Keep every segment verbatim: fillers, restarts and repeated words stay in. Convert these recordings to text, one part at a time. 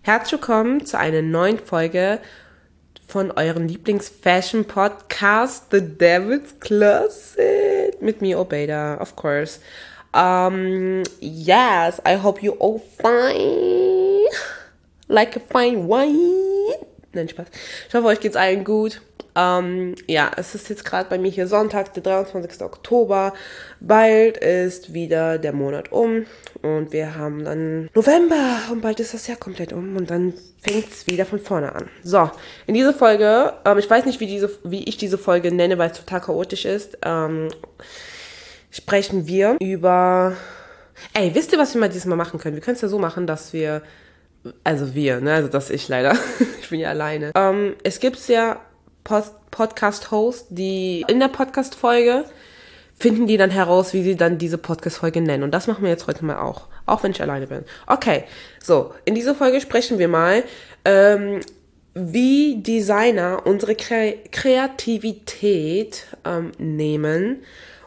Herzlich willkommen zu einer neuen Folge von eurem Lieblings-Fashion-Podcast, The Devil's Closet, mit mir, Obeida, of course. Um, yes, I hope you all fine, like a fine wine. Nein, Spaß. Ich hoffe, euch geht's allen gut. Um, ja, es ist jetzt gerade bei mir hier Sonntag, der dreiundzwanzigster Oktober. Bald ist wieder der Monat um und wir haben dann November und bald ist das Jahr komplett um und dann fängt's wieder von vorne an. So, in dieser Folge, ähm, ich weiß nicht, wie, diese, wie ich diese Folge nenne, weil es total chaotisch ist, ähm, sprechen wir über... Ey, wisst ihr, was wir mal dieses Mal machen können? Wir können es ja so machen, dass wir... Also wir, ne? Also das ich leider. Ich bin ja alleine. Ähm, es gibt ja Podcast-Hosts, die in der Podcast-Folge finden die dann heraus, wie sie dann diese Podcast-Folge nennen. Und das machen wir jetzt heute mal auch. Auch wenn ich alleine bin. Okay, so. In dieser Folge sprechen wir mal, ähm, wie Designer unsere Kre- Kreativität ähm, nehmen.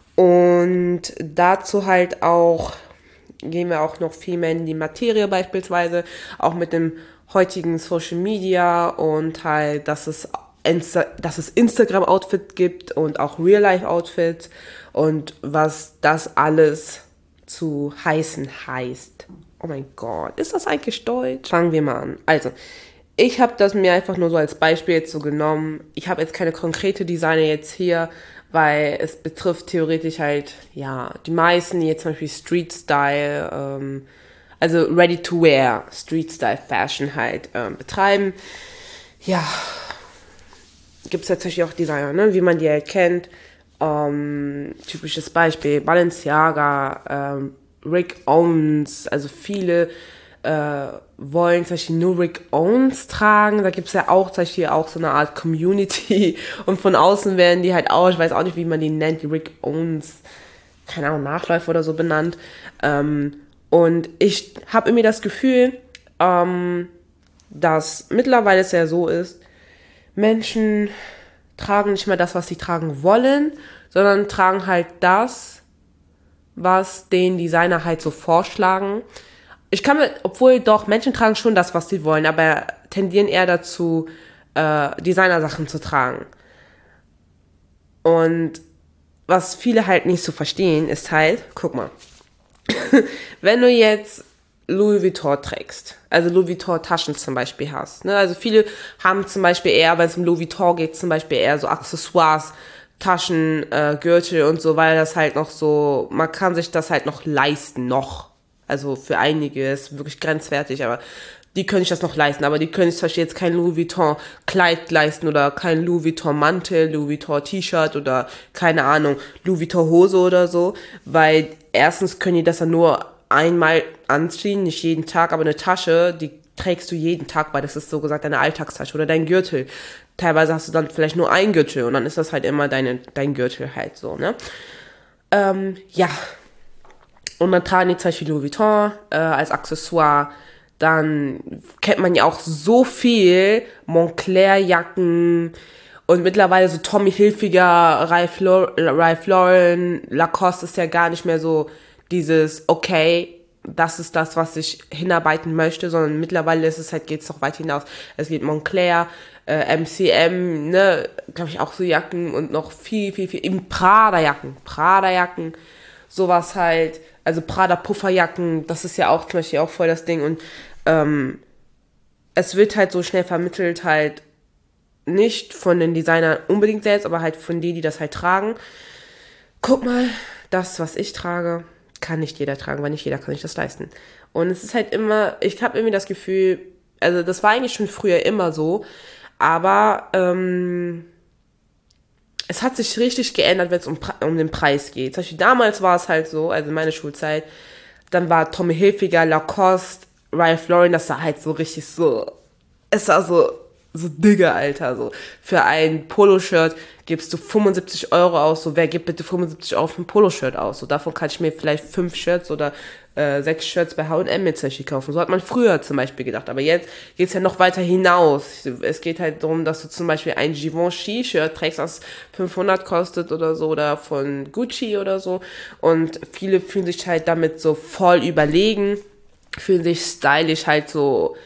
Und dazu halt auch, gehen wir auch noch viel mehr in die Materie beispielsweise, auch mit dem heutigen Social Media und halt, dass es Insta- dass es Instagram-Outfit gibt und auch Real-Life-Outfits und was das alles zu heißen heißt. Oh mein Gott, ist das eigentlich Deutsch? Fangen wir mal an. Also, ich habe das mir einfach nur so als Beispiel jetzt so genommen. Ich habe jetzt keine konkrete Designer jetzt hier, weil es betrifft theoretisch halt, ja, die meisten, die jetzt zum Beispiel Street-Style, ähm, also Ready-to-Wear, Street-Style-Fashion halt ähm, betreiben. Ja, gibt es tatsächlich auch Designer, ne, wie man die halt kennt. Ähm, typisches Beispiel, Balenciaga, ähm, Rick Owens, also viele äh, wollen zum Beispiel nur Rick Owens tragen. Da gibt es ja auch zum Beispiel auch so eine Art Community und von außen werden die halt auch, ich weiß auch nicht, wie man die nennt, die Rick Owens, keine Ahnung, Nachläufer oder so benannt. Ähm, und ich habe irgendwie das Gefühl, ähm, dass mittlerweile es ja so ist, Menschen tragen nicht mehr das, was sie tragen wollen, sondern tragen halt das, was den Designer halt so vorschlagen. Ich kann mir, obwohl doch, Menschen tragen schon das, was sie wollen, aber tendieren eher dazu, äh, Designersachen zu tragen. Und was viele halt nicht so verstehen, ist halt, guck mal, wenn du jetzt Louis Vuitton trägst, also Louis Vuitton Taschen zum Beispiel hast, ne? Also viele haben zum Beispiel eher, wenn es um Louis Vuitton geht, zum Beispiel eher so Accessoires, Taschen, äh, Gürtel und so, weil das halt noch so, man kann sich das halt noch leisten, noch. Also für einige ist wirklich grenzwertig, aber die können sich das noch leisten, aber die können sich zum Beispiel jetzt kein Louis Vuitton Kleid leisten oder kein Louis Vuitton Mantel, Louis Vuitton T-Shirt oder keine Ahnung, Louis Vuitton Hose oder so, weil erstens können die das dann nur einmal anziehen, nicht jeden Tag, aber eine Tasche, die trägst du jeden Tag, weil das ist so gesagt deine Alltagstasche oder dein Gürtel. Teilweise hast du dann vielleicht nur einen Gürtel und dann ist das halt immer deine, dein Gürtel halt so, ne? Ähm, ja. Und dann tragen die zum Beispiel Louis Vuitton äh, als Accessoire. Dann kennt man ja auch so viel Moncler-Jacken und mittlerweile so Tommy Hilfiger, Ralph Lauren, Lacoste ist ja gar nicht mehr so dieses, okay, das ist das, was ich hinarbeiten möchte, sondern mittlerweile ist es halt, geht's noch weit hinaus. Es geht Moncler, äh, M C M, ne, glaube ich auch so Jacken und noch viel, viel, viel, eben Prada-Jacken, Prada-Jacken, sowas halt, also Prada-Pufferjacken, das ist ja auch zum Beispiel auch voll das Ding und ähm, es wird halt so schnell vermittelt halt nicht von den Designern unbedingt selbst, aber halt von denen, die das halt tragen. Guck mal, das, was ich trage, kann nicht jeder tragen, weil nicht jeder kann sich das leisten. Und es ist halt immer, ich habe irgendwie das Gefühl, also das war eigentlich schon früher immer so, aber ähm, es hat sich richtig geändert, wenn es um, um den Preis geht. Zum Beispiel damals war es halt so, also in meiner Schulzeit, dann war Tommy Hilfiger, Lacoste, Ralph Lauren, das sah halt so richtig so, es sah so, so Digga, Alter, so. Für ein Poloshirt gibst du fünfundsiebzig Euro aus, so, wer gibt bitte fünfundsiebzig Euro für ein Poloshirt aus? So, davon kann ich mir vielleicht fünf Shirts oder äh, sechs Shirts bei H und M mit kaufen. So hat man früher zum Beispiel gedacht, aber jetzt geht's ja noch weiter hinaus. Es geht halt darum, dass du zum Beispiel ein Givenchy-Shirt trägst, das fünfhundert kostet oder so, oder von Gucci oder so, und viele fühlen sich halt damit so voll überlegen, fühlen sich stylisch halt so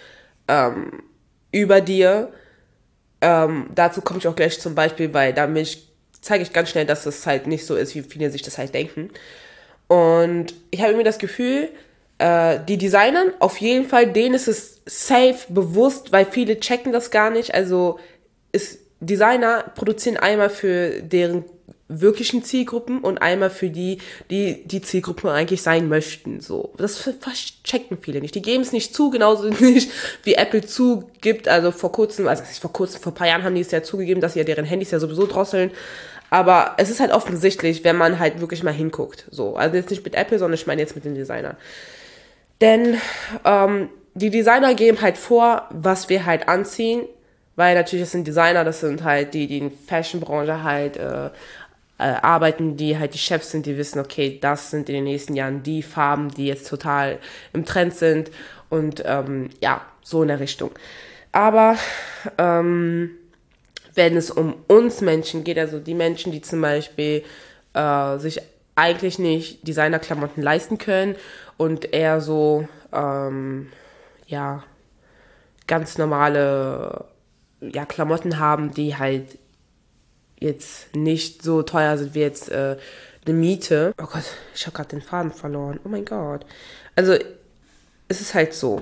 ähm, über dir. Ähm, dazu komme ich auch gleich zum Beispiel, weil damit zeige ich ganz schnell, dass es halt nicht so ist, wie viele sich das halt denken. Und ich habe mir das Gefühl, äh, die Designern, auf jeden Fall, denen ist es safe bewusst, weil viele checken das gar nicht. Also ist, Designer produzieren einmal für deren wirklichen Zielgruppen und einmal für die, die die Zielgruppen eigentlich sein möchten. So, das checken viele nicht. Die geben es nicht zu, genauso nicht wie Apple zugibt. Also vor kurzem, also vor kurzem, vor ein paar Jahren haben die es ja zugegeben, dass sie ja deren Handys ja sowieso drosseln. Aber es ist halt offensichtlich, wenn man halt wirklich mal hinguckt. So, also jetzt nicht mit Apple, sondern ich meine jetzt mit den Designern. Denn ähm, die Designer geben halt vor, was wir halt anziehen, weil natürlich das sind Designer, das sind halt die, die in Fashion-Branche halt äh, äh, arbeiten, die halt die Chefs sind, die wissen, okay, das sind in den nächsten Jahren die Farben, die jetzt total im Trend sind und ähm, ja, so in der Richtung. Aber ähm, wenn es um uns Menschen geht, also die Menschen, die zum Beispiel äh, sich eigentlich nicht Designerklamotten leisten können und eher so, ähm, ja, ganz normale ja, Klamotten haben, die halt jetzt nicht so teuer sind wie jetzt äh, eine Miete. Oh Gott, ich habe gerade den Faden verloren. Oh mein Gott. Also es ist halt so.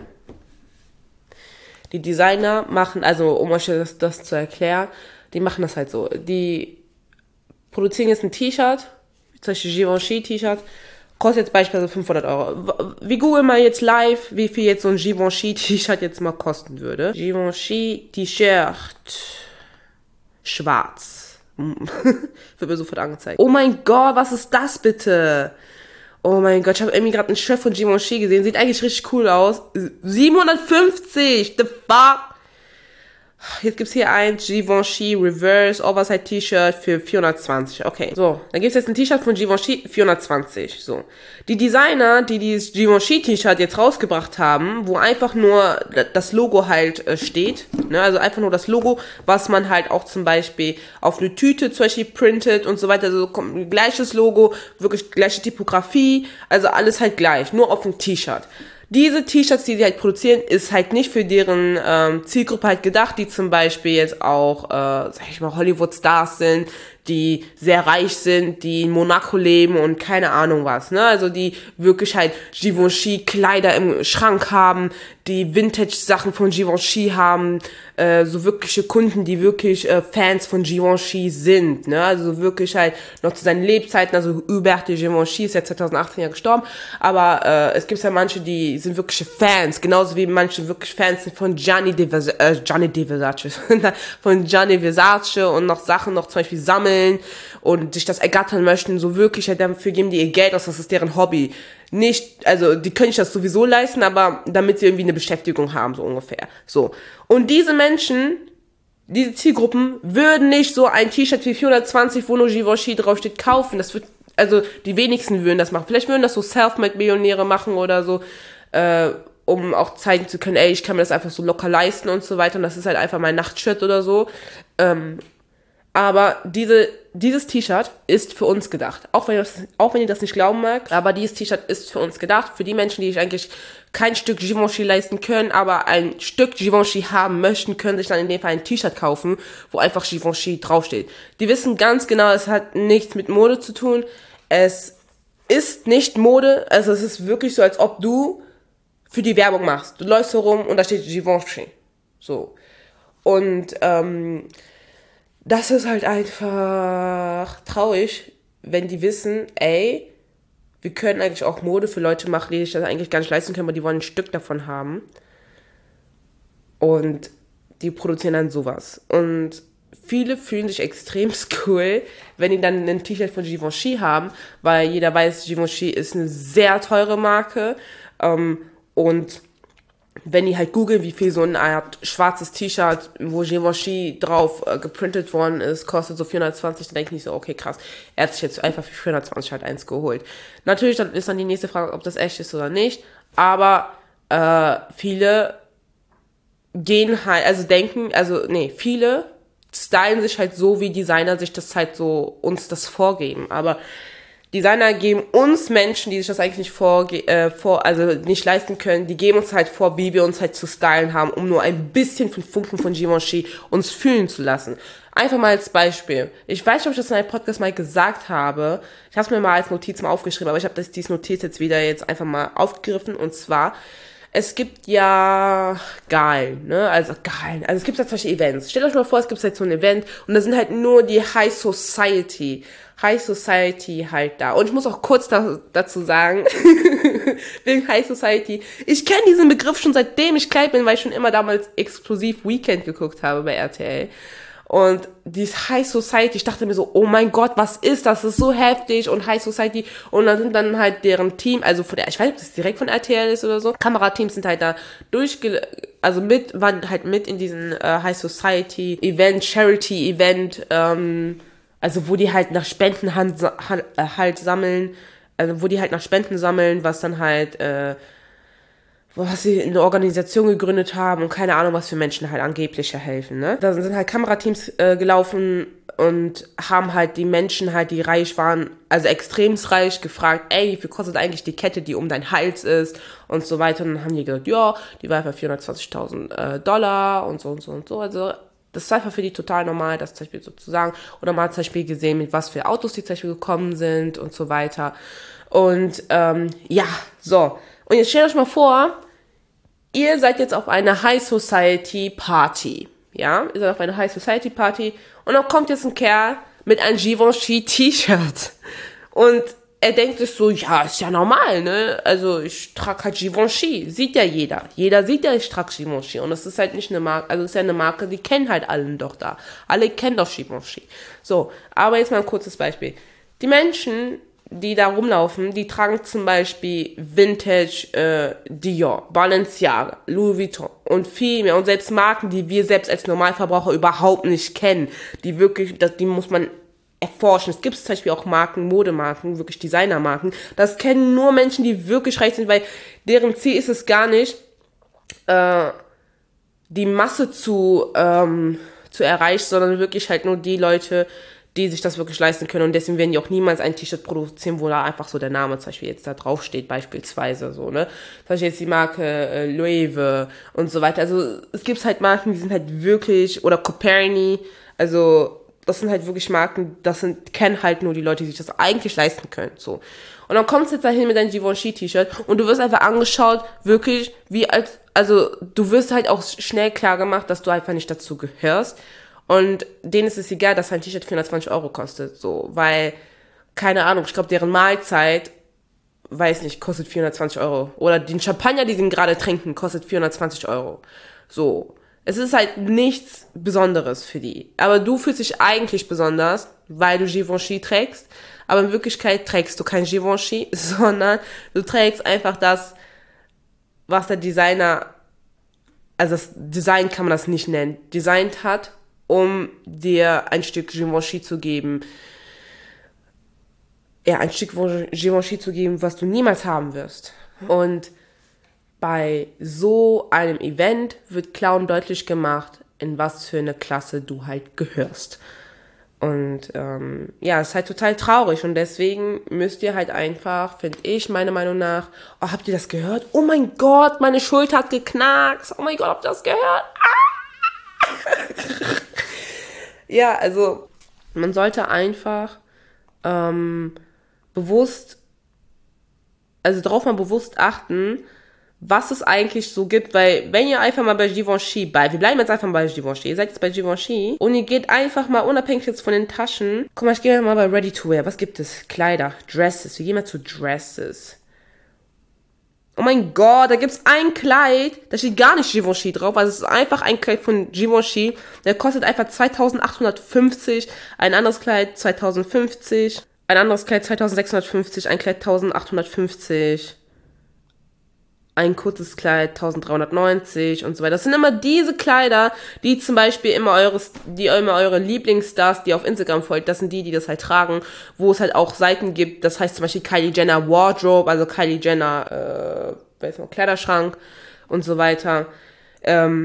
Die Designer machen, also um euch das, das zu erklären, die machen das halt so. Die produzieren jetzt ein T-Shirt, zum Beispiel Givenchy-T-Shirt, kostet jetzt beispielsweise fünfhundert Euro. Wir googeln mal jetzt live, wie viel jetzt so ein Givenchy-T-Shirt jetzt mal kosten würde. Givenchy-T-Shirt, schwarz. Wird mir sofort angezeigt. Oh mein Gott, was ist das bitte? Oh mein Gott, ich habe irgendwie gerade ein Shirt von Givenchy gesehen. Sieht eigentlich richtig cool aus. siebenhundertfünfzig! The fuck? Jetzt gibt's hier ein Givenchy Reverse Oversize T-Shirt für vierhundertzwanzig. Okay, so. Dann gibt's jetzt ein T-Shirt von Givenchy, vierhundertzwanzig. So. Die Designer, die dieses Givenchy T-Shirt jetzt rausgebracht haben, wo einfach nur das Logo halt äh, steht, ne, also einfach nur das Logo, was man halt auch zum Beispiel auf eine Tüte zum Beispiel printet und so weiter, also kommt gleiches Logo, wirklich gleiche Typografie, also alles halt gleich, nur auf dem T-Shirt. Diese T-Shirts, die sie halt produzieren, ist halt nicht für deren ähm, Zielgruppe halt gedacht, die zum Beispiel jetzt auch, äh, sag ich mal, Hollywood-Stars sind, die sehr reich sind, die in Monaco leben und keine Ahnung was, ne? Also die wirklich halt Givenchy-Kleider im Schrank haben, die Vintage-Sachen von Givenchy haben, äh, so wirkliche Kunden, die wirklich äh, Fans von Givenchy sind, ne? Also wirklich halt noch zu seinen Lebzeiten, also Hubert de Givenchy ist ja zwanzig achtzehn ja gestorben, aber äh, es gibt ja manche, die sind wirkliche Fans, genauso wie manche wirklich Fans sind von Gianni de Versace, äh, Gianni de Versace, von Gianni Versace und noch Sachen noch zum Beispiel sammeln und sich das ergattern möchten, so wirklich, halt, dafür geben die ihr Geld aus, das ist deren Hobby. Nicht, also die können sich das sowieso leisten, aber damit sie irgendwie eine Beschäftigung haben, so ungefähr. So. Und diese Menschen, diese Zielgruppen, würden nicht so ein T-Shirt wie vierhundertzwanzig, wo nur Givenchy draufsteht, kaufen. Das wird, also die wenigsten würden das machen. Vielleicht würden das so Selfmade-Millionäre machen oder so, äh, um auch zeigen zu können, ey, ich kann mir das einfach so locker leisten und so weiter. Und das ist halt einfach mein Nachtshirt oder so. Ähm, Aber diese, dieses T-Shirt ist für uns gedacht. Auch wenn, das, auch wenn ihr das nicht glauben mag, aber dieses T-Shirt ist für uns gedacht. Für die Menschen, die sich eigentlich kein Stück Givenchy leisten können, aber ein Stück Givenchy haben möchten, können sich dann in dem Fall ein T-Shirt kaufen, wo einfach Givenchy draufsteht. Die wissen ganz genau, es hat nichts mit Mode zu tun. Es ist nicht Mode. Also es ist wirklich so, als ob du für die Werbung machst. Du läufst herum und da steht Givenchy. So. Und, ähm... das ist halt einfach traurig, wenn die wissen, ey, wir können eigentlich auch Mode für Leute machen, die sich das eigentlich gar nicht leisten können, aber die wollen ein Stück davon haben. Und die produzieren dann sowas. Und viele fühlen sich extrem cool, wenn die dann ein T-Shirt von Givenchy haben, weil jeder weiß, Givenchy ist eine sehr teure Marke. Ähm, und wenn die halt googeln, wie viel so eine Art schwarzes T-Shirt, wo Givenchy drauf äh, geprintet worden ist, kostet so vierhundertzwanzig, dann denke ich so, okay, krass, er hat sich jetzt einfach für vierhundertzwanzig halt eins geholt. Natürlich dann ist dann die nächste Frage, ob das echt ist oder nicht, aber äh, viele gehen halt, also denken, also nee, viele stylen sich halt so, wie Designer sich das halt so, uns das vorgeben, aber Designer geben uns Menschen, die sich das eigentlich nicht vor, äh, vor, also nicht leisten können, die geben uns halt vor, wie wir uns halt zu stylen haben, um nur ein bisschen von Funken von Givenchy uns fühlen zu lassen. Einfach mal als Beispiel. Ich weiß nicht, ob ich das in einem Podcast mal gesagt habe. Ich habe es mir mal als Notiz mal aufgeschrieben, aber ich habe das diese Notiz jetzt wieder jetzt einfach mal aufgegriffen. Und zwar, es gibt ja Galen, ne? Also Galen. Also es gibt ja solche Events. Stellt euch mal vor, es gibt halt so ein Event und da sind halt nur die High Society. High Society halt da. Und ich muss auch kurz da, dazu sagen, wegen High Society, ich kenne diesen Begriff schon seitdem ich klein bin, weil ich schon immer damals exklusiv Weekend geguckt habe bei R T L. Und dieses High Society, ich dachte mir so, oh mein Gott, was ist das? Das ist so heftig und High Society. Und dann sind dann halt deren Team, also von der, ich weiß nicht, ob das direkt von R T L ist oder so, Kamerateams sind halt da durchge, also mit, waren halt mit in diesen äh, High Society Event, Charity Event, ähm, also wo die halt nach Spenden hand, hand, äh, halt sammeln, also wo die halt nach Spenden sammeln, was dann halt, äh, was sie eine Organisation gegründet haben und keine Ahnung, was für Menschen halt angeblich helfen, ne? Da sind halt Kamerateams äh, gelaufen und haben halt die Menschen halt, die reich waren, also extremst reich, gefragt, ey, wie viel kostet eigentlich die Kette, die um deinen Hals ist und so weiter. Und dann haben die gesagt, ja, die war für vierhundertzwanzigtausend äh, Dollar und so und so und so. Also das ist einfach für die total normal, das zum Beispiel sozusagen. Oder man hat zum Beispiel gesehen, mit was für Autos die zum Beispiel gekommen sind und so weiter. Und ähm, ja, so. Und jetzt stellt euch mal vor, ihr seid jetzt auf einer High Society Party. Ja, ihr seid auf einer High Society Party und dann kommt jetzt ein Kerl mit einem Givenchy T-Shirt. Und er denkt sich so, ja, ist ja normal, ne? Also ich trage halt Givenchy. Sieht ja jeder. Jeder sieht ja, ich trage Givenchy. Und das ist halt nicht eine Marke, also es ist ja eine Marke, die kennen halt alle doch da. Alle kennen doch Givenchy. So, aber jetzt mal ein kurzes Beispiel. Die Menschen, die da rumlaufen, die tragen zum Beispiel Vintage äh, Dior, Balenciaga, Louis Vuitton und viel mehr. Und selbst Marken, die wir selbst als Normalverbraucher überhaupt nicht kennen, die wirklich, das, die muss man erforschen. Es gibt zum Beispiel auch Marken, Modemarken, wirklich Designermarken. Das kennen nur Menschen, die wirklich reich sind, weil deren Ziel ist es gar nicht, äh, die Masse zu, ähm, zu erreichen, sondern wirklich halt nur die Leute, die sich das wirklich leisten können. Und deswegen werden die auch niemals ein T-Shirt produzieren, wo da einfach so der Name zum Beispiel jetzt da drauf steht, beispielsweise so, ne. Zum Beispiel jetzt die Marke äh, Loewe und so weiter. Also es gibt halt Marken, die sind halt wirklich, oder Coperni, also das sind halt wirklich Marken, das sind, kennen halt nur die Leute, die sich das eigentlich leisten können, so. Und dann kommst du jetzt dahin mit deinem Givenchy-T-Shirt und du wirst einfach angeschaut, wirklich, wie als, also du wirst halt auch schnell klar gemacht, dass du einfach nicht dazu gehörst. Und denen ist es egal, dass ein T-Shirt vierhundertzwanzig Euro kostet, so, weil, keine Ahnung, ich glaube, deren Mahlzeit, weiß nicht, kostet vierhundertzwanzig Euro. Oder den Champagner, die sie gerade trinken, kostet vierhundertzwanzig Euro. So. Es ist halt nichts Besonderes für die. Aber du fühlst dich eigentlich besonders, weil du Givenchy trägst. Aber in Wirklichkeit trägst du kein Givenchy, sondern du trägst einfach das, was der Designer, also das Design kann man das nicht nennen, designt hat, um dir ein Stück Givenchy zu geben. Ja, ein Stück Givenchy zu geben, was du niemals haben wirst. Und bei so einem Event wird klar und deutlich gemacht, in was für eine Klasse du halt gehörst. Und ähm, ja, es ist halt total traurig. Und deswegen müsst ihr halt einfach, finde ich, meiner Meinung nach, oh, habt ihr das gehört? Oh mein Gott, meine Schulter hat geknackst. Oh mein Gott, habt ihr das gehört? Ah! Ja, also man sollte einfach ähm, bewusst, also darauf mal bewusst achten, was es eigentlich so gibt, weil wenn ihr einfach mal bei Givenchy, bei, wir bleiben jetzt einfach mal bei Givenchy, ihr seid jetzt bei Givenchy und ihr geht einfach mal unabhängig jetzt von den Taschen, guck mal, ich gehe mal bei Ready to Wear, was gibt es? Kleider, Dresses, wir gehen mal zu Dresses. Oh mein Gott, da gibt's ein Kleid, da steht gar nicht Givenchy drauf, also es ist einfach ein Kleid von Givenchy, der kostet einfach zweitausendachthundertfünfzig, ein anderes Kleid zweitausendfünfzig, ein anderes Kleid zweitausendsechshundertfünfzig, ein Kleid eintausendachthundertfünfzig, ein kurzes Kleid eintausenddreihundertneunzig und so weiter. Das sind immer diese Kleider, die zum Beispiel immer eures, die immer eure Lieblingsstars, die auf Instagram folgt, das sind die, die das halt tragen, wo es halt auch Seiten gibt, das heißt zum Beispiel Kylie Jenner Wardrobe, also Kylie Jenner, äh, weiß nicht, Kleiderschrank und so weiter. Ähm,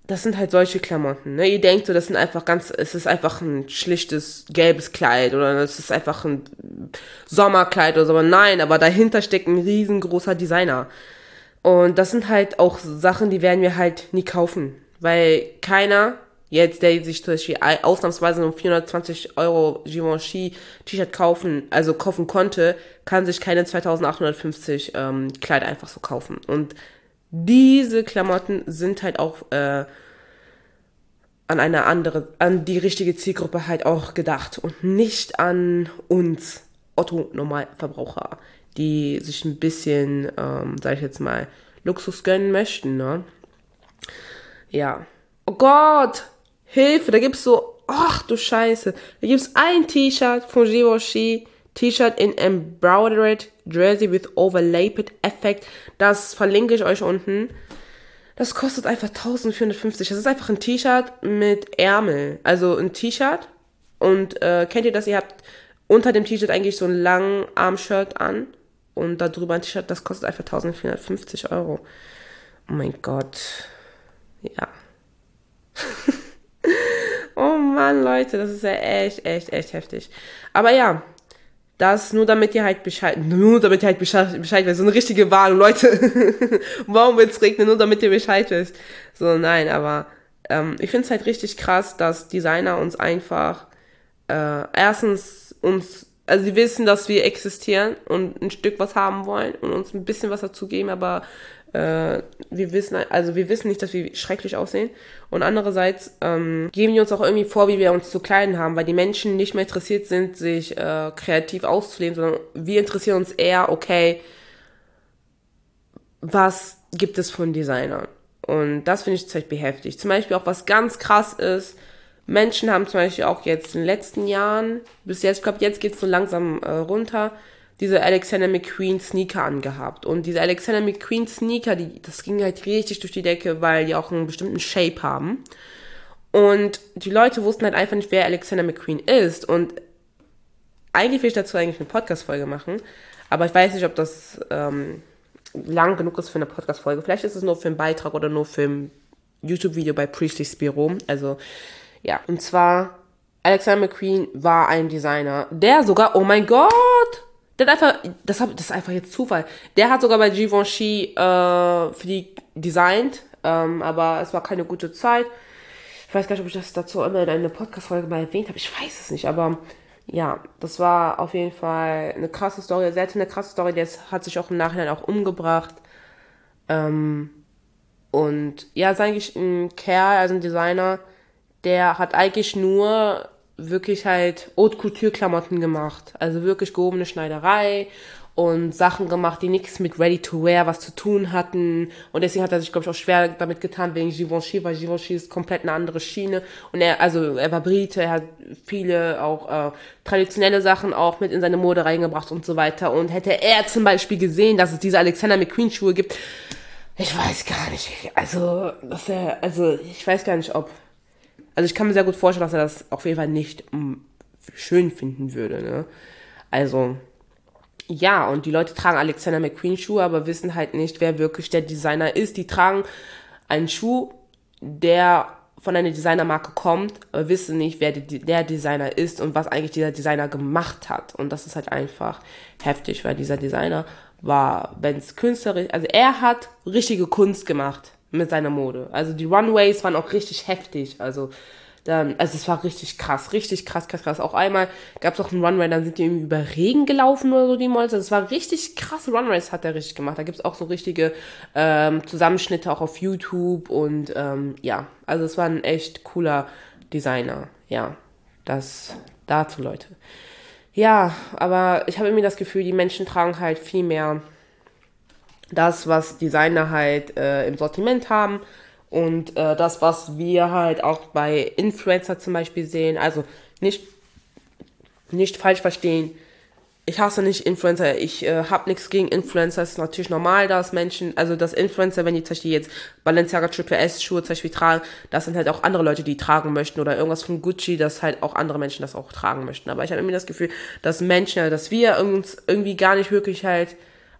das sind halt solche Klamotten, ne? Ihr denkt so, das sind einfach ganz, es ist einfach ein schlichtes gelbes Kleid oder es ist einfach ein Sommerkleid oder so, aber nein, aber dahinter steckt ein riesengroßer Designer. Und das sind halt auch Sachen, die werden wir halt nie kaufen, weil keiner jetzt, der sich zum Beispiel ausnahmsweise um vierhundertzwanzig Euro Givenchy T-Shirt kaufen, also kaufen konnte, kann sich keine zweitausendachthundertfünfzig ähm, Kleider einfach so kaufen. Und diese Klamotten sind halt auch äh, an eine andere, an die richtige Zielgruppe halt auch gedacht und nicht an uns Otto-Normalverbraucher, die sich ein bisschen, ähm, sag ich jetzt mal, Luxus gönnen möchten, ne? Ja. Oh Gott! Hilfe, da gibt's so, ach du Scheiße, da gibt's ein T-Shirt von Givenchy, T-Shirt in embroidered jersey with overlapped effect, das verlinke ich euch unten. Das kostet einfach eintausendvierhundertfünfzig. Das ist einfach ein T-Shirt mit Ärmel, also ein T-Shirt und äh, kennt ihr das, ihr habt unter dem T-Shirt eigentlich so ein langen Armshirt an und da drüber ein T-Shirt, das kostet einfach eintausendvierhundertfünfzig Euro. Oh mein Gott. Ja. Oh Mann, Leute, das ist ja echt, echt, echt heftig. Aber ja, das nur damit ihr halt Bescheid, nur damit ihr halt Bescheid, Bescheid wisst. So eine richtige Warnung, Leute. Warum wird's regnen? Nur damit ihr Bescheid wisst. So, nein, aber ähm, ich finde es halt richtig krass, dass Designer uns einfach äh, erstens uns, also sie wissen, dass wir existieren und ein Stück was haben wollen und uns ein bisschen was dazu geben, aber äh, wir wissen, also wir wissen nicht, dass wir schrecklich aussehen. Und andererseits ähm, geben die uns auch irgendwie vor, wie wir uns zu kleiden haben, weil die Menschen nicht mehr interessiert sind, sich äh, kreativ auszuleben, sondern wir interessieren uns eher, okay, was gibt es von Designern? Und das finde ich zum Beispiel heftig. Zum Beispiel auch, was ganz krass ist, Menschen haben zum Beispiel auch jetzt in den letzten Jahren, bis jetzt, ich glaube, jetzt geht's so langsam äh, runter, diese Alexander McQueen Sneaker angehabt. Und diese Alexander McQueen Sneaker, die, das ging halt richtig durch die Decke, weil die auch einen bestimmten Shape haben. Und die Leute wussten halt einfach nicht, wer Alexander McQueen ist. Und eigentlich will ich dazu eigentlich eine Podcast-Folge machen. Aber ich weiß nicht, ob das ähm, lang genug ist für eine Podcast-Folge. Vielleicht ist es nur für einen Beitrag oder nur für ein YouTube-Video bei Priestley's Büro. Also, ja. Und zwar, Alexander McQueen war ein Designer, der sogar, oh mein Gott, der hat einfach, das, hab, das ist einfach jetzt Zufall, der hat sogar bei Givenchy äh, für die designt, ähm, aber es war keine gute Zeit. Ich weiß gar nicht, ob ich das dazu immer in einer Podcast-Folge mal erwähnt habe, ich weiß es nicht, aber ja, das war auf jeden Fall eine krasse Story, sehr eine krasse Story, der hat sich auch im Nachhinein auch umgebracht. Ähm, und ja, ist eigentlich ein Kerl, also ein Designer, der hat eigentlich nur wirklich halt Haute Couture Klamotten gemacht. Also wirklich gehobene Schneiderei und Sachen gemacht, die nichts mit Ready to Wear was zu tun hatten. Und deswegen hat er sich, glaube ich, auch schwer damit getan wegen Givenchy, weil Givenchy ist komplett eine andere Schiene. Und er, also er war Brite, er hat viele auch äh, traditionelle Sachen auch mit in seine Mode reingebracht und so weiter. Und hätte er zum Beispiel gesehen, dass es diese Alexander McQueen Schuhe gibt, ich weiß gar nicht. Also, dass er, also ich weiß gar nicht, ob Also ich kann mir sehr gut vorstellen, dass er das auf jeden Fall nicht mh, schön finden würde, ne? Also, ja, und die Leute tragen Alexander McQueen Schuhe, aber wissen halt nicht, wer wirklich der Designer ist. Die tragen einen Schuh, der von einer Designermarke kommt, aber wissen nicht, wer die, der Designer ist und was eigentlich dieser Designer gemacht hat. Und das ist halt einfach heftig, weil dieser Designer war, wenn es künstlerisch, also er hat richtige Kunst gemacht mit seiner Mode. Also die Runways waren auch richtig heftig. Also dann, also es war richtig krass, richtig krass, krass, krass. Auch einmal gab es auch einen Runway, dann sind die irgendwie über Regen gelaufen oder so, die Models. Also es war richtig krasse Runways, hat er richtig gemacht. Da gibt es auch so richtige ähm, Zusammenschnitte auch auf YouTube und ähm, ja, also es war ein echt cooler Designer. Ja, das dazu, Leute. Ja, aber ich habe irgendwie das Gefühl, die Menschen tragen halt viel mehr das, was Designer halt äh, im Sortiment haben und äh, das, was wir halt auch bei Influencer zum Beispiel sehen. Also nicht, nicht falsch verstehen. Ich hasse nicht Influencer. Ich äh, habe nichts gegen Influencer. Es ist natürlich normal, dass Menschen, also dass Influencer, wenn die zum Beispiel jetzt Balenciaga Triple S Schuhe zum Beispiel tragen, das sind halt auch andere Leute, die tragen möchten oder irgendwas von Gucci, dass halt auch andere Menschen das auch tragen möchten. Aber ich habe irgendwie das Gefühl, dass Menschen, dass wir uns irgendwie gar nicht wirklich halt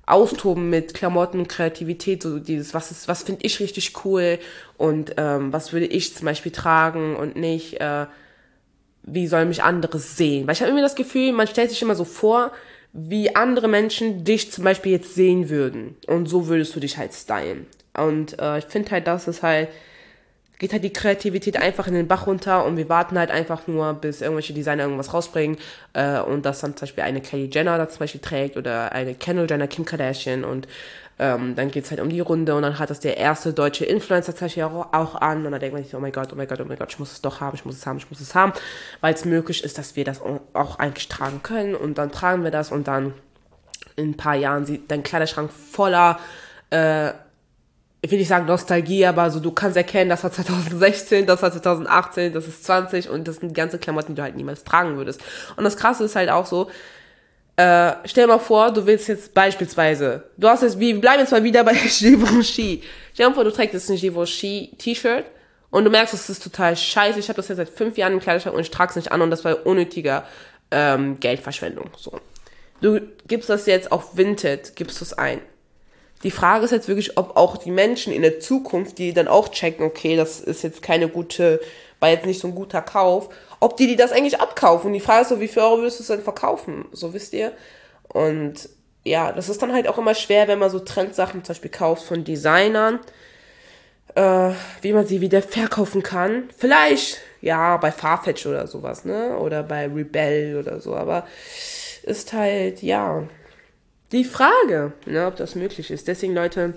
austoben mit Klamotten und Kreativität, so dieses, was ist, was finde ich richtig cool und ähm, was würde ich zum Beispiel tragen und nicht, äh, wie sollen mich andere sehen. Weil ich habe immer das Gefühl, man stellt sich immer so vor, wie andere Menschen dich zum Beispiel jetzt sehen würden. Und so würdest du dich halt stylen. Und äh, ich finde halt, dass es halt, geht halt die Kreativität einfach in den Bach runter und wir warten halt einfach nur, bis irgendwelche Designer irgendwas rausbringen äh, und das dann zum Beispiel eine Kylie Jenner da zum Beispiel trägt oder eine Kendall Jenner, Kim Kardashian und ähm, dann geht's halt um die Runde und dann hat das der erste deutsche Influencer zum Beispiel auch, auch an und dann denkt man sich, oh mein Gott, oh mein Gott, oh mein Gott, ich muss es doch haben, ich muss es haben, ich muss es haben, weil es möglich ist, dass wir das auch eigentlich tragen können und dann tragen wir das und dann in ein paar Jahren sieht dein Kleiderschrank voller äh, ich will nicht sagen Nostalgie, aber so du kannst erkennen, das war zwanzig sechzehn, das war zwanzig achtzehn, das ist zwanzig und das sind die ganzen Klamotten, die du halt niemals tragen würdest. Und das Krasse ist halt auch so, äh, stell dir mal vor, du willst jetzt beispielsweise, du hast jetzt, wir bleiben jetzt mal wieder bei Givenchy. Stell dir mal vor, du trägst jetzt ein Givenchy T-Shirt und du merkst, das ist total scheiße, ich habe das jetzt seit fünf Jahren im Kleiderschrank und ich trage es nicht an und das war unnötiger ähm, Geldverschwendung. So. Du gibst das jetzt auf Vinted, gibst du es ein. Die Frage ist jetzt wirklich, ob auch die Menschen in der Zukunft, die dann auch checken, okay, das ist jetzt keine gute, war jetzt nicht so ein guter Kauf, ob die, die das eigentlich abkaufen. Und die Frage ist so, wie viel Euro würdest du es denn verkaufen? So, wisst ihr? Und ja, das ist dann halt auch immer schwer, wenn man so Trendsachen zum Beispiel kauft von Designern, äh, wie man sie wieder verkaufen kann. Vielleicht, ja, bei Farfetch oder sowas, ne? Oder bei Rebel oder so, aber ist halt, ja... Die Frage, ne, ob das möglich ist. Deswegen, Leute,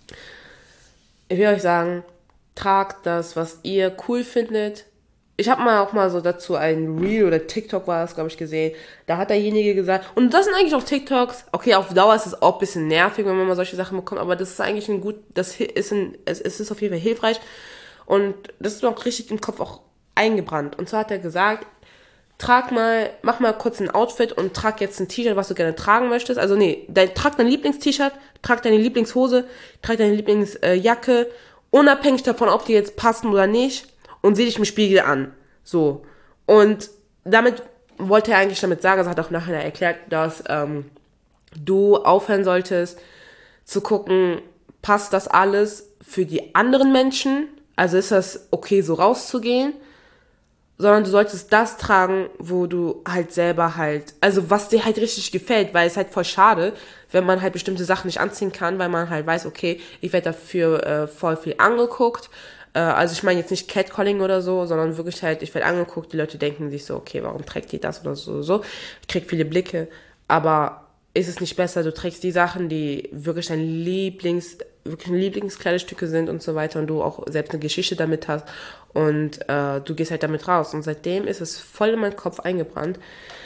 ich will euch sagen, tragt das, was ihr cool findet. Ich habe mal auch mal so dazu ein Reel oder TikTok war das, glaube ich, gesehen. Da hat derjenige gesagt, und das sind eigentlich auch TikToks, okay, auf Dauer ist es auch ein bisschen nervig, wenn man mal solche Sachen bekommt, aber das ist eigentlich ein gut, das ist ein, es, es ist auf jeden Fall hilfreich und das ist auch richtig im Kopf auch eingebrannt. Und zwar hat er gesagt, trag mal, mach mal kurz ein Outfit und trag jetzt ein T-Shirt, was du gerne tragen möchtest. Also nee, dein, trag dein Lieblings-T-Shirt, trag deine Lieblingshose, trag deine Lieblingsjacke, äh, unabhängig davon, ob die jetzt passen oder nicht, und seh dich im Spiegel an. So. Und damit wollte er eigentlich damit sagen, also hat auch nachher erklärt, dass ähm, du aufhören solltest zu gucken, passt das alles für die anderen Menschen? Also ist das okay, so rauszugehen? Sondern du solltest das tragen, wo du halt selber halt, also was dir halt richtig gefällt, weil es halt voll schade, wenn man halt bestimmte Sachen nicht anziehen kann, weil man halt weiß, okay, ich werde dafür äh, voll viel angeguckt. Äh, also ich meine jetzt nicht Catcalling oder so, sondern wirklich halt, ich werde angeguckt, die Leute denken sich so, okay, warum trägt die das oder so, so. Ich krieg viele Blicke, aber ist es nicht besser, du trägst die Sachen, die wirklich dein Lieblings, wirklich Lieblingskleidestücke sind und so weiter und du auch selbst eine Geschichte damit hast und äh, du gehst halt damit raus. Und seitdem ist es voll in meinen Kopf eingebrannt,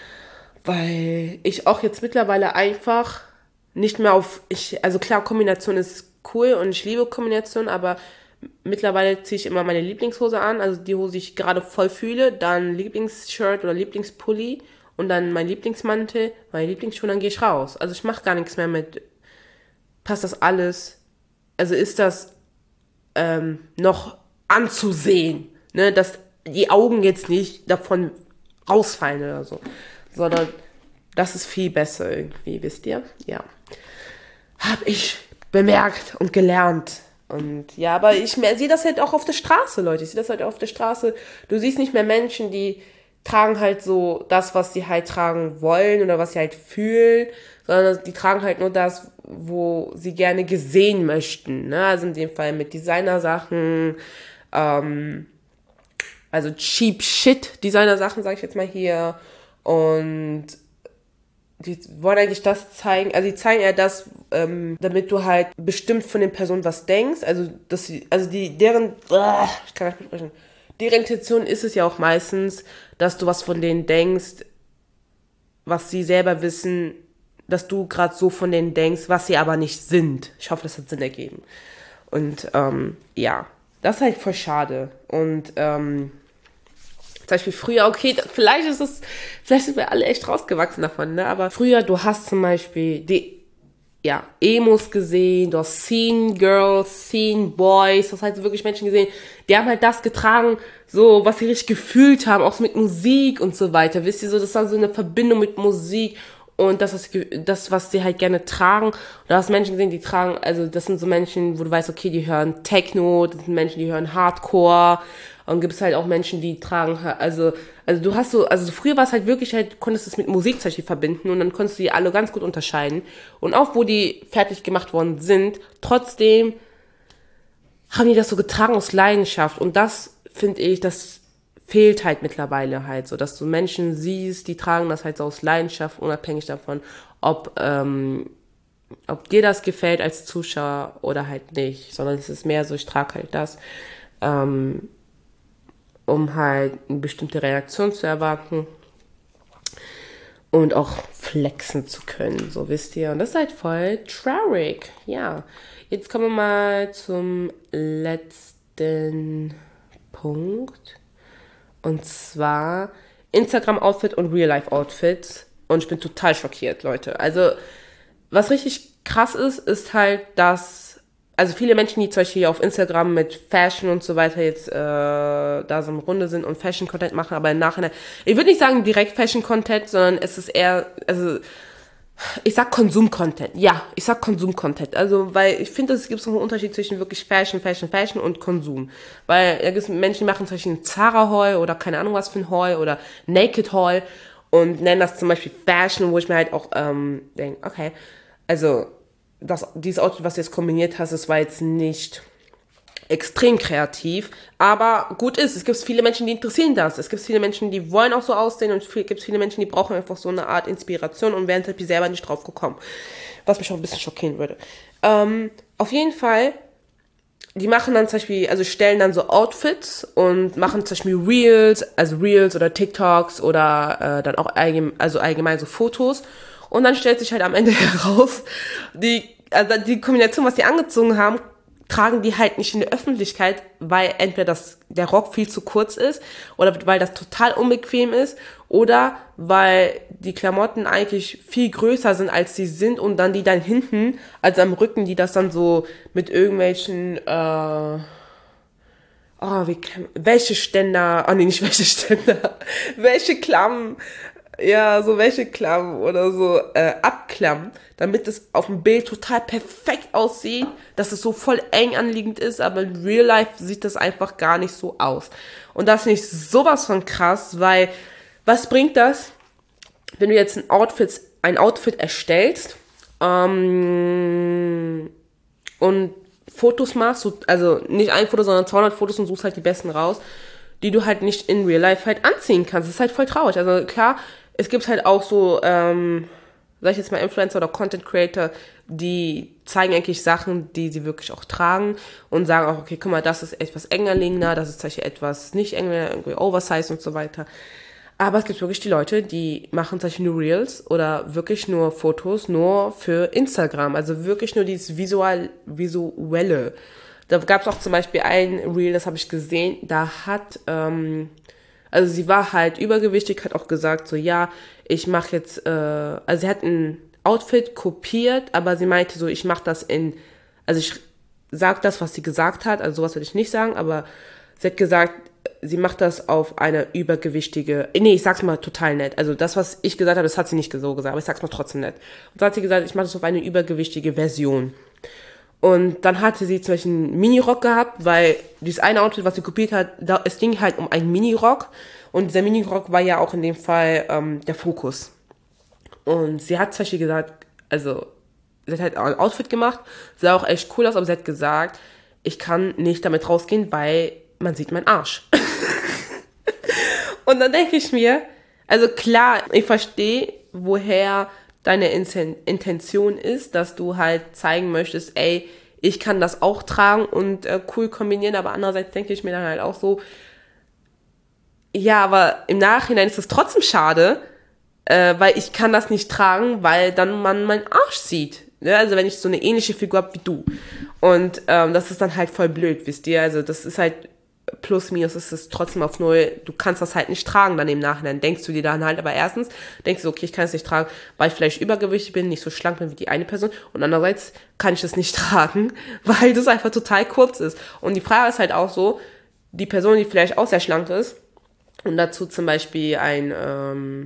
weil ich auch jetzt mittlerweile einfach nicht mehr auf, ich, also klar, Kombination ist cool und ich liebe Kombination, aber mittlerweile ziehe ich immer meine Lieblingshose an, also die Hose, die ich gerade voll fühle, dann Lieblingsshirt oder Lieblingspulli und dann mein Lieblingsmantel, meine Lieblingsschuhe, dann gehe ich raus. Also ich mache gar nichts mehr mit, passt das alles, also ist das ähm, noch anzusehen, ne, dass die Augen jetzt nicht davon rausfallen oder so, sondern das ist viel besser irgendwie, wisst ihr? Ja. Hab ich bemerkt und gelernt. Und ja, aber ich sehe das halt auch auf der Straße, Leute. Ich sehe das halt auch auf der Straße. Du siehst nicht mehr Menschen, die tragen halt so das, was sie halt tragen wollen oder was sie halt fühlen, sondern die tragen halt nur das, wo sie gerne gesehen möchten. Ne? Also in dem Fall mit Designersachen, ähm, also cheap shit Designersachen, sage ich jetzt mal hier. Und die wollen eigentlich das zeigen, also die zeigen ja das, ähm, damit du halt bestimmt von den Personen was denkst, also dass sie, also die, deren, uh, ich kann nicht mehr sprechen, deren Intention ist es ja auch meistens, dass du was von denen denkst, was sie selber wissen, dass du gerade so von denen denkst, was sie aber nicht sind. Ich hoffe, das hat Sinn ergeben. Und ähm, ja, das ist halt voll schade. Und ähm, zum Beispiel früher, okay, vielleicht ist es, vielleicht sind wir alle echt rausgewachsen davon, ne? Aber früher, du hast zum Beispiel die, ja, Emos gesehen, du hast Scene Girls, Scene Boys, du hast halt wirklich Menschen gesehen, die haben halt das getragen, so, was sie richtig gefühlt haben, auch so mit Musik und so weiter, wisst ihr, so, das war so eine Verbindung mit Musik und das, was, das, was sie halt gerne tragen. Und da hast du Menschen gesehen, die tragen, also das sind so Menschen, wo du weißt, okay, die hören Techno, das sind Menschen, die hören Hardcore. Und gibt es halt auch Menschen, die tragen, also, also du hast so, also früher war es halt wirklich halt, konntest du es mit Musik zum Beispiel verbinden und dann konntest du die alle ganz gut unterscheiden. Und auch wo die fertig gemacht worden sind, trotzdem haben die das so getragen aus Leidenschaft. Und das, finde ich, das fehlt halt mittlerweile halt so, dass du Menschen siehst, die tragen das halt so aus Leidenschaft, unabhängig davon, ob, ähm, ob dir das gefällt als Zuschauer oder halt nicht, sondern es ist mehr so, ich trage halt das, ähm, um halt eine bestimmte Reaktion zu erwarten und auch flexen zu können, so wisst ihr. Und das ist halt voll traurig, ja. Jetzt kommen wir mal zum letzten Punkt. Und zwar Instagram-Outfit und Real-Life-Outfits. Und ich bin total schockiert, Leute. Also, was richtig krass ist, ist halt, dass, also viele Menschen, die zum Beispiel auf Instagram mit Fashion und so weiter jetzt äh, da so im Runde sind und Fashion-Content machen, aber im Nachhinein, ich würde nicht sagen direkt Fashion-Content, sondern es ist eher, also ich sag Konsum-Content. Ja, ich sag Konsum-Content. Also, weil ich finde, es gibt so einen Unterschied zwischen wirklich Fashion, Fashion, Fashion und Konsum. Weil da gibt es Menschen, die machen zum Beispiel einen Zara-Haul oder keine Ahnung was für ein Haul oder Naked-Haul und nennen das zum Beispiel Fashion, wo ich mir halt auch ähm, denke, okay, also das, dieses Outfit, was du jetzt kombiniert hast, das war jetzt nicht extrem kreativ, aber gut ist, es gibt viele Menschen, die interessieren das. Es gibt viele Menschen, die wollen auch so aussehen und es gibt viele Menschen, die brauchen einfach so eine Art Inspiration und wären halt selber nicht drauf gekommen. Was mich auch ein bisschen schockieren würde. Ähm, auf jeden Fall, die machen dann zum Beispiel, also stellen dann so Outfits und machen zum Beispiel Reels, also Reels oder TikToks oder äh, dann auch allgemein, also allgemein so Fotos. Und dann stellt sich halt am Ende heraus, die, also die Kombination, was die angezogen haben, tragen die halt nicht in der Öffentlichkeit, weil entweder das, der Rock viel zu kurz ist oder weil das total unbequem ist oder weil die Klamotten eigentlich viel größer sind, als sie sind und dann die dann hinten, also am Rücken, die das dann so mit irgendwelchen, äh, oh, wie kann, welche Ständer, oh nee, nicht welche Ständer, welche Klammen, ja, so welche Klammen oder so äh, abklammen, damit es auf dem Bild total perfekt aussieht, dass es so voll eng anliegend ist, aber in Real Life sieht das einfach gar nicht so aus. Und das finde ich sowas von krass, weil was bringt das, wenn du jetzt ein Outfit, ein Outfit erstellst ähm, und Fotos machst, also nicht ein Foto, sondern zweihundert Fotos und suchst halt die besten raus, die du halt nicht in Real Life halt anziehen kannst. Das ist halt voll traurig. Also klar, es gibt halt auch so, ähm, sag ich jetzt mal Influencer oder Content Creator, die zeigen eigentlich Sachen, die sie wirklich auch tragen und sagen auch, okay, guck mal, das ist etwas enger liegender, das ist zum Beispiel etwas nicht enger, irgendwie Oversize und so weiter. Aber es gibt wirklich die Leute, die machen zum Beispiel nur Reels oder wirklich nur Fotos nur für Instagram, also wirklich nur dieses visual, visuelle. Da gab es auch zum Beispiel ein Reel, das habe ich gesehen, da hat, ähm, also sie war halt übergewichtig, hat auch gesagt, so ja, ich mache jetzt, äh, also sie hat ein Outfit kopiert, aber sie meinte so, ich mache das in, also ich sag das, was sie gesagt hat, also sowas würde ich nicht sagen, aber sie hat gesagt, sie macht das auf eine übergewichtige, nee, ich sag's mal total nett, also das, was ich gesagt habe, das hat sie nicht so gesagt, aber ich sag's mal trotzdem nett. Und so hat sie gesagt, ich mache das auf eine übergewichtige Version. Und dann hatte sie zum Beispiel einen Minirock gehabt, weil dieses eine Outfit, was sie kopiert hat, da, es ging halt um einen Minirock. Und dieser Minirock war ja auch in dem Fall ähm, der Fokus. Und sie hat zum Beispiel gesagt, also sie hat halt ein Outfit gemacht, sah auch echt cool aus, aber sie hat gesagt, ich kann nicht damit rausgehen, weil man sieht meinen Arsch. Und dann denke ich mir, also klar, ich verstehe, woher deine Intention ist, dass du halt zeigen möchtest, ey, ich kann das auch tragen und äh, cool kombinieren, aber andererseits denke ich mir dann halt auch so, ja, aber im Nachhinein ist es trotzdem schade, äh, weil ich kann das nicht tragen, weil dann man meinen Arsch sieht. Ja, also wenn ich so eine ähnliche Figur habe wie du. Und ähm, das ist dann halt voll blöd, wisst ihr? Also das ist halt plus minus, ist es trotzdem auf null. Du kannst das halt nicht tragen dann im Nachhinein. Denkst du dir dann halt, aber erstens denkst du, okay, ich kann es nicht tragen, weil ich vielleicht übergewichtig bin, nicht so schlank bin wie die eine Person. Und andererseits kann ich es nicht tragen, weil das einfach total kurz ist. Und die Frage ist halt auch so, die Person, die vielleicht auch sehr schlank ist und dazu zum Beispiel ein, ähm,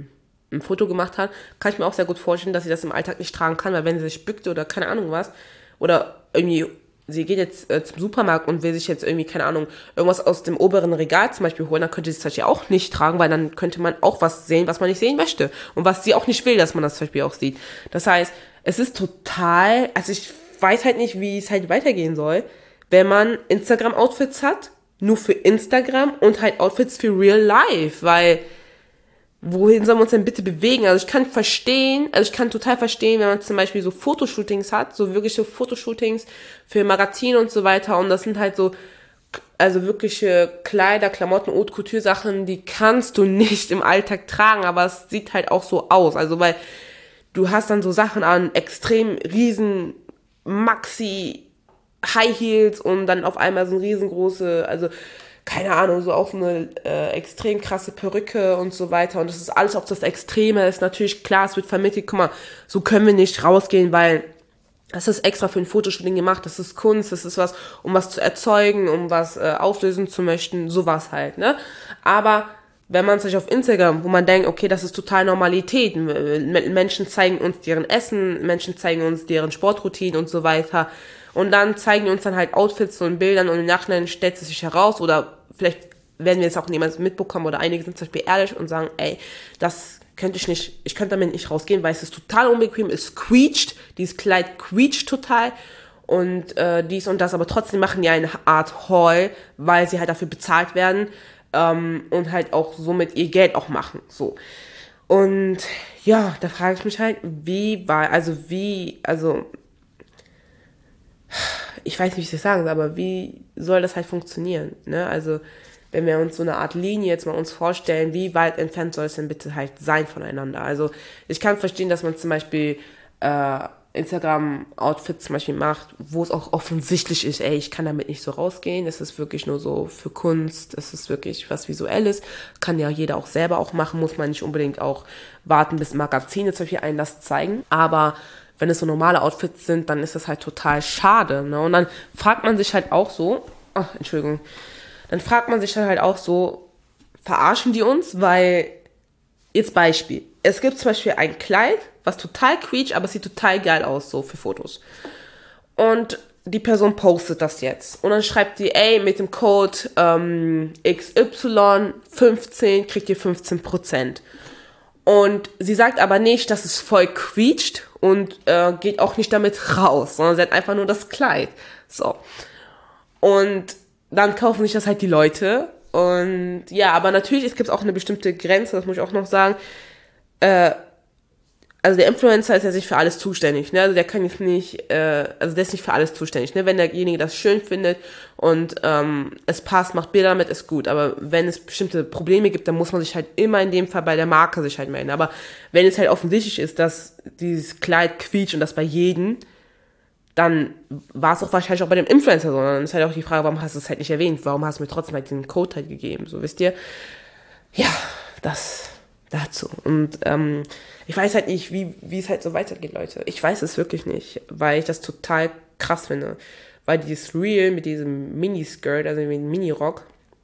ein Foto gemacht hat, kann ich mir auch sehr gut vorstellen, dass sie das im Alltag nicht tragen kann, weil wenn sie sich bückt oder keine Ahnung was, oder irgendwie, sie geht jetzt äh, zum Supermarkt und will sich jetzt irgendwie, keine Ahnung, irgendwas aus dem oberen Regal zum Beispiel holen, dann könnte sie es zum Beispiel auch nicht tragen, weil dann könnte man auch was sehen, was man nicht sehen möchte. Und was sie auch nicht will, dass man das zum Beispiel auch sieht. Das heißt, es ist total, also ich weiß halt nicht, wie es halt weitergehen soll, wenn man Instagram-Outfits hat, nur für Instagram und halt Outfits für Real Life, weil wohin sollen wir uns denn bitte bewegen? Also ich kann verstehen, also ich kann total verstehen, wenn man zum Beispiel so Fotoshootings hat, so wirkliche Fotoshootings für Magazine und so weiter und das sind halt so, also wirkliche Kleider, Klamotten, Haute Couture Sachen, die kannst du nicht im Alltag tragen, aber es sieht halt auch so aus, also weil du hast dann so Sachen an, extrem riesen Maxi High Heels und dann auf einmal so eine riesengroße, also keine Ahnung, so auch eine äh, extrem krasse Perücke und so weiter. Und das ist alles auf das Extreme. Ist natürlich klar, es wird vermittelt, guck mal, so können wir nicht rausgehen, weil das ist extra für ein Fotoshooting gemacht. Das ist Kunst, das ist was, um was zu erzeugen, um was äh, auslösen zu möchten, sowas halt, ne? Aber wenn man sich auf Instagram, wo man denkt, okay, das ist total Normalität, Menschen zeigen uns deren Essen, Menschen zeigen uns deren Sportroutinen und so weiter. Und dann zeigen die uns dann halt Outfits und Bildern und im Nachhinein stellt es sich heraus oder vielleicht werden wir es auch niemals mitbekommen oder einige sind zum Beispiel ehrlich und sagen, ey, das könnte ich nicht, ich könnte damit nicht rausgehen, weil es ist total unbequem, es quietscht, dieses Kleid quietscht total und äh, dies und das, aber trotzdem machen die eine Art Haul, weil sie halt dafür bezahlt werden ähm, und halt auch somit ihr Geld auch machen, so. Und ja, da frage ich mich halt, wie war, also wie, also ich weiß nicht, wie ich das sagen soll, aber wie soll das halt funktionieren, ne? Also, wenn wir uns so eine Art Linie jetzt mal uns vorstellen, wie weit entfernt soll es denn bitte halt sein voneinander? Also, ich kann verstehen, dass man zum Beispiel äh, Instagram-Outfits zum Beispiel macht, wo es auch offensichtlich ist, ey, ich kann damit nicht so rausgehen, es ist wirklich nur so für Kunst, es ist wirklich was Visuelles, kann ja jeder auch selber auch machen, muss man nicht unbedingt auch warten, bis Magazine zum Beispiel einen das zeigen, aber wenn es so normale Outfits sind, dann ist das halt total schade, ne? Und dann fragt man sich halt auch so, ach, Entschuldigung, dann fragt man sich dann halt auch so, verarschen die uns? Weil, jetzt Beispiel, es gibt zum Beispiel ein Kleid, was total quietscht, aber es sieht total geil aus, so für Fotos. Und die Person postet das jetzt. Und dann schreibt die, ey, mit dem Code ähm, X Y fünfzehn kriegt ihr fünfzehn Prozent. Und sie sagt aber nicht, dass es voll quietscht und äh, geht auch nicht damit raus, sondern sie hat einfach nur das Kleid. So. Und dann kaufen sich das halt die Leute. Und ja, aber natürlich, es gibt auch eine bestimmte Grenze, das muss ich auch noch sagen. Äh, also der Influencer ist ja nicht für alles zuständig, ne? Also der kann jetzt nicht, äh, also der ist nicht für alles zuständig, ne? Wenn derjenige das schön findet und ähm, es passt, macht Bilder damit, ist gut. Aber wenn es bestimmte Probleme gibt, dann muss man sich halt immer in dem Fall bei der Marke sich halt melden. Aber wenn es halt offensichtlich ist, dass dieses Kleid quietscht und das bei jedem, dann war es auch wahrscheinlich auch bei dem Influencer so. Dann ist halt auch die Frage, warum hast du es halt nicht erwähnt? Warum hast du mir trotzdem halt diesen Code halt gegeben? So, wisst ihr? Ja, das dazu. Und ähm, ich weiß halt nicht, wie wie es halt so weitergeht, Leute. Ich weiß es wirklich nicht, weil ich das total krass finde. Weil dieses Reel mit diesem Miniskirt, also mit dem Minirock,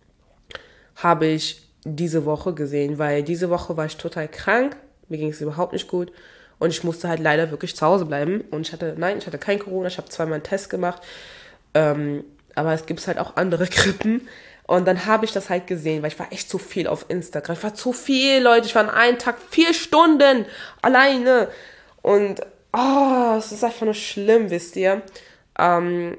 habe ich diese Woche gesehen, weil diese Woche war ich total krank, mir ging es überhaupt nicht gut und ich musste halt leider wirklich zu Hause bleiben und ich hatte, nein, ich hatte kein Corona, ich habe zweimal einen Test gemacht, ähm, aber es gibt halt auch andere Grippen. Und dann habe ich das halt gesehen, weil ich war echt zu viel auf Instagram. Ich war zu viel, Leute. Ich war an einem Tag vier Stunden alleine. Und, oh, es ist einfach nur schlimm, wisst ihr. Ähm,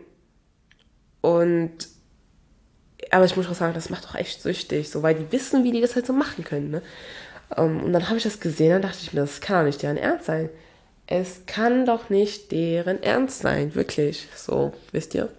und, aber ich muss auch sagen, das macht doch echt süchtig. So, weil die wissen, wie die das halt so machen können, ne? Um, und dann habe ich das gesehen, dann dachte ich mir, das kann doch nicht deren Ernst sein. Es kann doch nicht deren Ernst sein, wirklich. So, wisst ihr?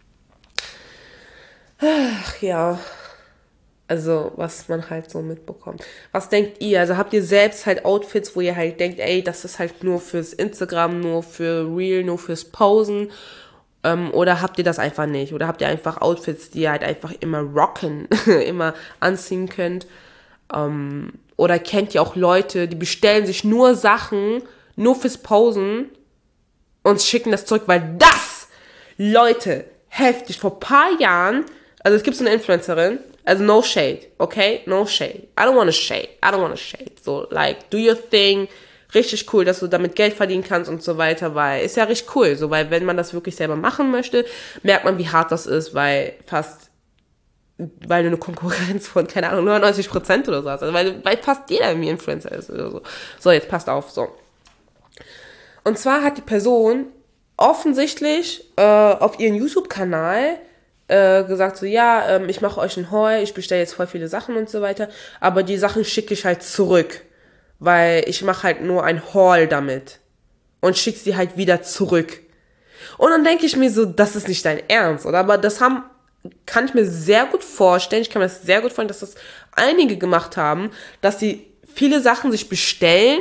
Ach ja, also was man halt so mitbekommt. Was denkt ihr? Also habt ihr selbst halt Outfits, wo ihr halt denkt, ey, das ist halt nur fürs Instagram, nur für Reel, nur fürs Posen? Ähm, oder habt ihr das einfach nicht? Oder habt ihr einfach Outfits, die ihr halt einfach immer rocken, immer anziehen könnt? Ähm, oder kennt ihr auch Leute, die bestellen sich nur Sachen, nur fürs Posen und schicken das zurück, weil das, Leute, heftig, vor ein paar Jahren, also es gibt so eine Influencerin, Also no shade, okay? No shade. I don't wanna shade. I don't wanna shade. So, like, do your thing. Richtig cool, dass du damit Geld verdienen kannst und so weiter, weil ist ja richtig cool. So, weil wenn man das wirklich selber machen möchte, merkt man, wie hart das ist, weil fast, weil du eine Konkurrenz von, keine Ahnung, neunundneunzig Prozent oder so hast. Also, weil, weil fast jeder irgendwie Influencer ist oder so. So, jetzt passt auf, so. Und zwar hat die Person offensichtlich äh, auf ihren YouTube-Kanal äh, gesagt so, ja, ähm, ich mache euch ein Haul, ich bestelle jetzt voll viele Sachen und so weiter, aber die Sachen schicke ich halt zurück, weil ich mache halt nur ein Haul damit und schicke sie halt wieder zurück. Und dann denke ich mir so, das ist nicht dein Ernst, oder? Aber das haben, kann ich mir sehr gut vorstellen, ich kann mir das sehr gut vorstellen, dass das einige gemacht haben, dass sie viele Sachen sich bestellen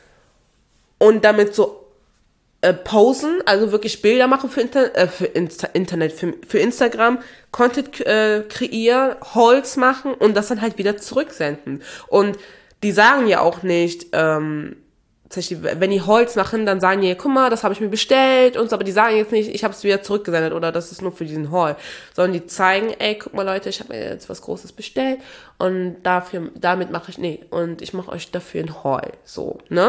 und damit so äh, posen, also wirklich Bilder machen für, Inter- äh, für Insta- Internet, für, für Instagram, Content äh, kreieren, Hauls machen und das dann halt wieder zurücksenden. Und die sagen ja auch nicht, ähm, wenn die Hauls machen, dann sagen die, guck mal, das habe ich mir bestellt und so, aber die sagen jetzt nicht, ich habe es wieder zurückgesendet oder das ist nur für diesen Haul, sondern die zeigen, ey, guck mal Leute, ich habe mir jetzt was Großes bestellt und dafür, damit mache ich, nee, und ich mache euch dafür ein Haul, so, ne?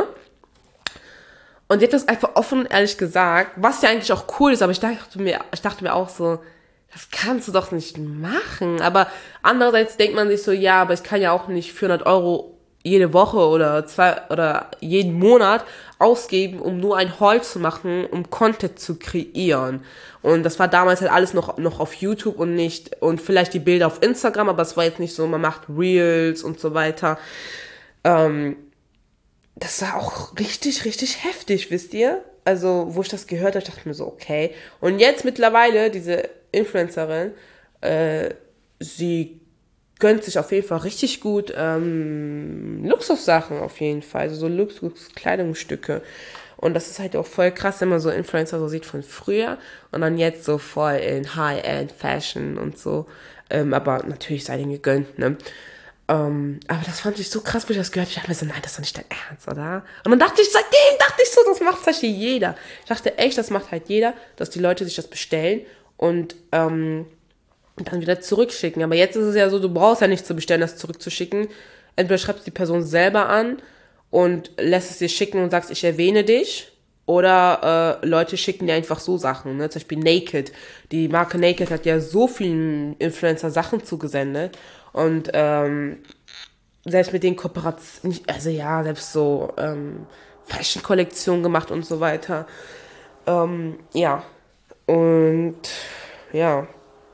Und die hat das einfach offen und ehrlich gesagt, was ja eigentlich auch cool ist, aber ich dachte mir, ich dachte mir auch so, das kannst du doch nicht machen. Aber andererseits denkt man sich so, ja, aber ich kann ja auch nicht vierhundert Euro jede Woche oder zwei oder jeden Monat ausgeben, um nur ein Haul zu machen, um Content zu kreieren. Und das war damals halt alles noch, noch auf YouTube und nicht, und vielleicht die Bilder auf Instagram, aber es war jetzt nicht so, man macht Reels und so weiter. Ähm, Das war auch richtig, richtig heftig, wisst ihr? Also, wo ich das gehört habe, dachte ich mir so, okay. Und jetzt mittlerweile, diese Influencerin, äh, sie gönnt sich auf jeden Fall richtig gut ähm, Luxussachen auf jeden Fall. Also so Luxuskleidungsstücke. Und das ist halt auch voll krass, wenn man so Influencer so sieht von früher und dann jetzt so voll in High-End-Fashion und so. Ähm, aber natürlich sei denen gegönnt, ne? Um, aber das fand ich so krass, wo ich das gehört habe. Ich dachte mir so, nein, das ist doch nicht dein Ernst, oder? Und dann dachte ich, seitdem dachte ich so, das macht halt jeder. Ich dachte echt, das macht halt jeder, dass die Leute sich das bestellen und ähm, dann wieder zurückschicken. Aber jetzt ist es ja so, du brauchst ja nicht zu bestellen, das zurückzuschicken. Entweder schreibst du die Person selber an und lässt es dir schicken und sagst, ich erwähne dich. Oder äh, Leute schicken dir einfach so Sachen, ne? Zum Beispiel Naked. Die Marke Naked hat ja so vielen Influencer Sachen zugesendet. Und ähm, selbst mit den Kooperationen, also ja, selbst so ähm, Fashion-Kollektionen gemacht und so weiter. Ähm, ja. Und ja.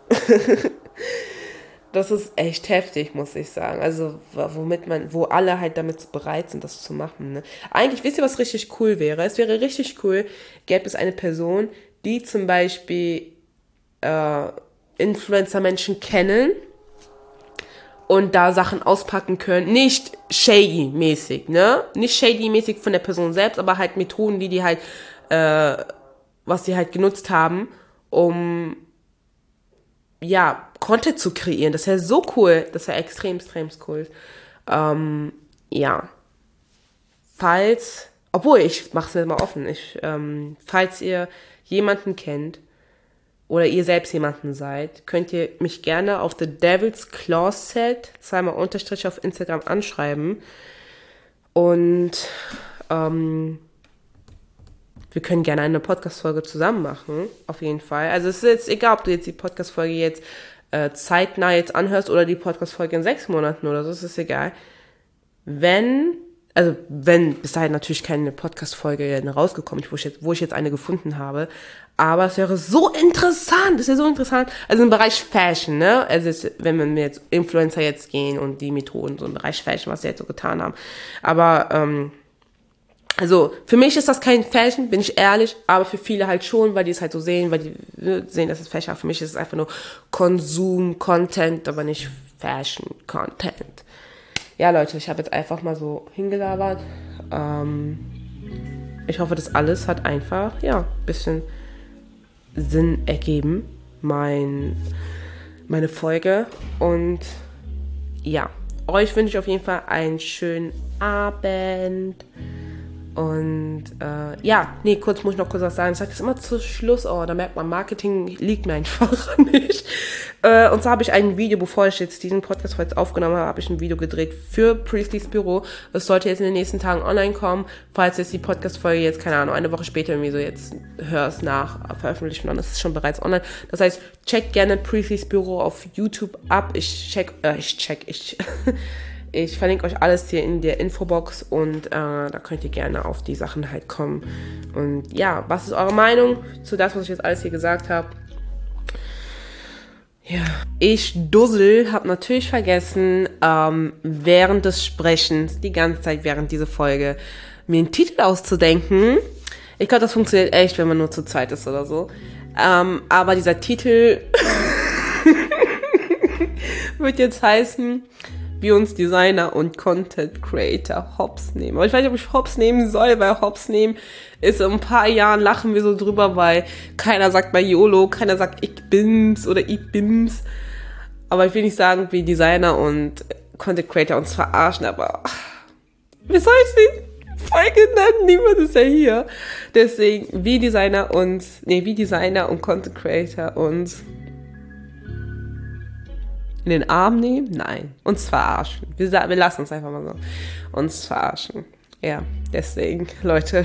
Das ist echt heftig, muss ich sagen. Also, womit man, wo alle halt damit bereit sind, das zu machen. Ne? Eigentlich, wisst ihr, was richtig cool wäre? Es wäre richtig cool, gäbe es eine Person, die zum Beispiel äh, Influencer-Menschen kennen und da Sachen auspacken können. Nicht shady-mäßig, ne? Nicht shady-mäßig von der Person selbst, aber halt Methoden, die die halt, äh, was die halt genutzt haben, um ja, Content zu kreieren. Das wäre so cool. Das wäre extrem, extrem cool. Ähm, ja. Falls, obwohl, ich mach's mir mal offen. Ich, ähm, falls ihr jemanden kennt oder ihr selbst jemanden seid, könnt ihr mich gerne auf The Devil's Closet, zweimal Unterstrich auf Instagram anschreiben. Und, ähm, wir können gerne eine Podcast-Folge zusammen machen, auf jeden Fall. Also es ist jetzt egal, ob du jetzt die Podcast-Folge jetzt äh, zeitnah jetzt anhörst oder die Podcast-Folge in sechs Monaten oder so, es ist egal. Wenn, also wenn bis dahin natürlich keine Podcast-Folge rausgekommen ist, wo ich jetzt, wo ich jetzt eine gefunden habe, aber es wäre so interessant, es wäre so interessant, also im Bereich Fashion, ne, also jetzt, wenn wir jetzt Influencer jetzt gehen und die Methoden, so im Bereich Fashion, was sie jetzt so getan haben, aber, ähm, also, für mich ist das kein Fashion, bin ich ehrlich, aber für viele halt schon, weil die es halt so sehen, weil die sehen, das ist Fashion. Für mich ist es einfach nur Konsum-Content, aber nicht Fashion-Content. Ja, Leute, ich habe jetzt einfach mal so hingelabert. Ähm, ich hoffe, das alles hat einfach, ja, ein bisschen Sinn ergeben, mein, meine Folge. Und ja, euch wünsche ich auf jeden Fall einen schönen Abend. Und äh, ja, nee, kurz muss ich noch kurz was sagen. Ich sage das immer zu Schluss, oh, da merkt man, Marketing liegt mir einfach nicht. Äh, und zwar habe ich ein Video, bevor ich jetzt diesen Podcast heute aufgenommen habe, habe ich ein Video gedreht für Priestley's Büro. Es sollte jetzt in den nächsten Tagen online kommen. Falls jetzt die Podcast-Folge jetzt, keine Ahnung, eine Woche später irgendwie so jetzt hörst nach Veröffentlichung, dann ist es schon bereits online. Das heißt, checkt gerne Priestley's Büro auf YouTube ab. Ich check, äh, ich check, ich... Ich verlinke euch alles hier in der Infobox und äh, da könnt ihr gerne auf die Sachen halt kommen. Und ja, was ist eure Meinung zu das, was ich jetzt alles hier gesagt habe? Ja, ich Dussel habe natürlich vergessen, ähm, während des Sprechens, die ganze Zeit während dieser Folge, mir einen Titel auszudenken. Ich glaube, das funktioniert echt, wenn man nur zu zweit ist oder so. Ähm, aber dieser Titel wird jetzt heißen, wie uns Designer und Content Creator hops nehmen. Aber ich weiß nicht, ob ich hops nehmen soll, weil hops nehmen ist in ein paar Jahren lachen wir so drüber, weil keiner sagt bei YOLO, keiner sagt ich bin's oder ich bin's. Aber ich will nicht sagen, wie Designer und Content Creator uns verarschen, aber wie soll ich die Folge nennen? Niemand ist ja hier. Deswegen, wie Designer und, nee, wie Designer und Content Creator uns in den Arm nehmen? Nein. Uns verarschen. Wir, wir lassen uns einfach mal so. Uns verarschen. Ja, deswegen, Leute.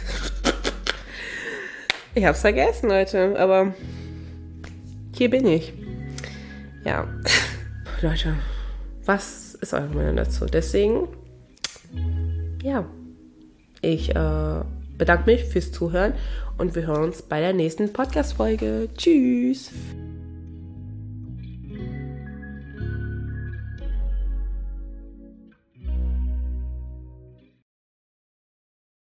Ich hab's vergessen, Leute. Aber hier bin ich. Ja. Leute, was ist eure Meinung dazu? Deswegen, ja. Ich äh, bedanke mich fürs Zuhören und wir hören uns bei der nächsten Podcast-Folge. Tschüss.